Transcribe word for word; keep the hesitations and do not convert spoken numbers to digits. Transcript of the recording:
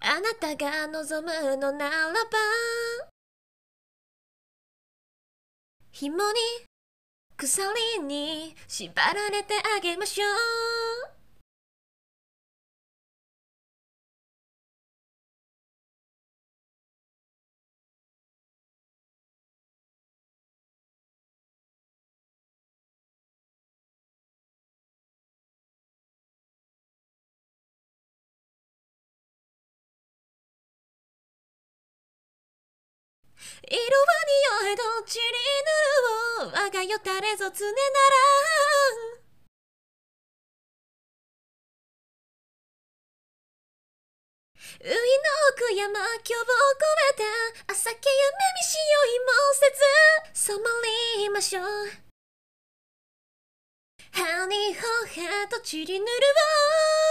あなたが望むのならば、紐に鎖に縛られてあげましょう。色は匂えどちりぬるを我がよたれぞ常ならういの奥山境を越えた朝け夢見しよいもせず染まりましょう。ハニーホーハートちりぬるを